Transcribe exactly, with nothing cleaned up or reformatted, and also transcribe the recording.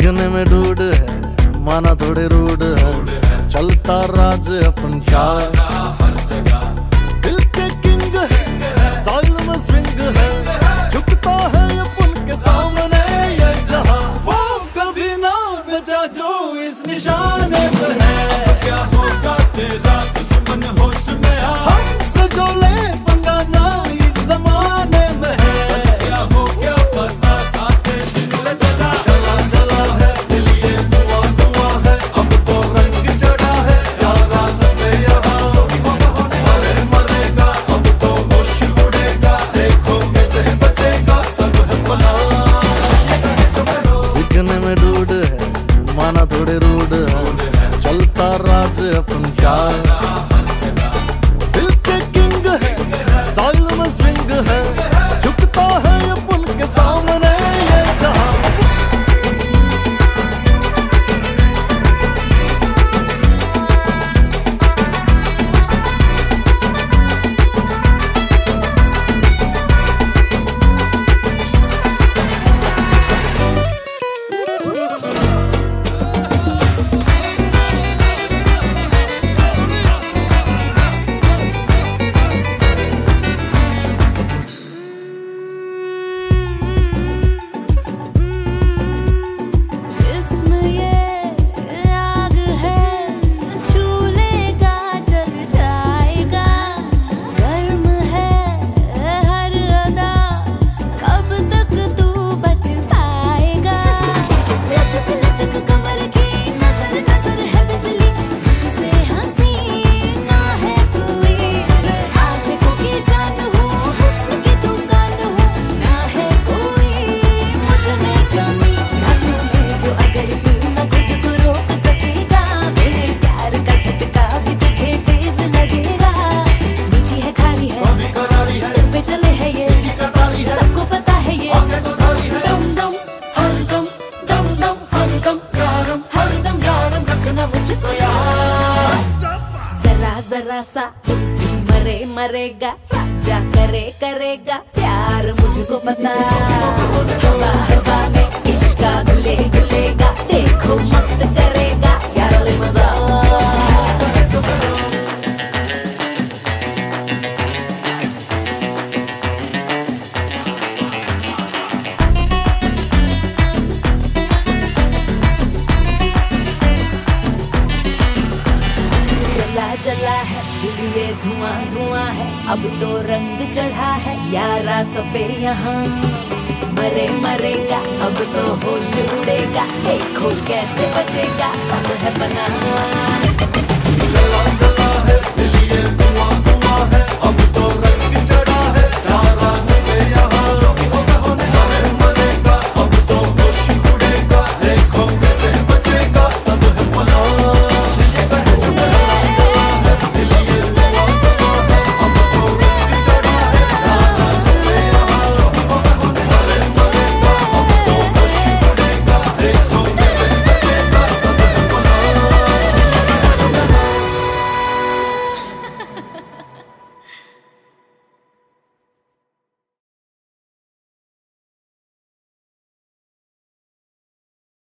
दिखने में डूड है, माना थोड़े रूड है, चलता राज अपन क्या हर जगह। दिल के किंग है, स्टाइल में स्विंग है, झुकता है अपन के सामने ये जहां। वो कभी ना बचा जो इस निशाने पे है। अब क्या होगा तेरा दुश्मन होश में आ, हमसे जो ले पंगा ना इस जमाने में है। क्या हो क्या पता सांसें जिनमें सदा चला चला है दिल ये धुआं धुआं है। अब तो रंग चढ़ा है यारा सब यहाँ, मरे मरेगा अब तो होश उड़ेगा, देखो कैसे बचेगा सब है फना। दिखने में डूड है, माना थोड़े रूड है, चलता राज अपन क्या दिल के किंग है, स्टाइल में स्विंग है, झुकता है अपन के सामने ये जहां। जरा सा मरे मरेगा, राजा करे करेगा प्यार मुझको पता। हवा हवा में इश्का घुले घुलेगा, देखो मस्त करेगा यार ले मजा। जला है दिल ये धुआं धुआं है, अब तो रंग चढ़ा है यारा सब पे यहाँ। मरे मरेगा अब तो होश उड़ेगा, देखो कैसे बचेगा सब है बना।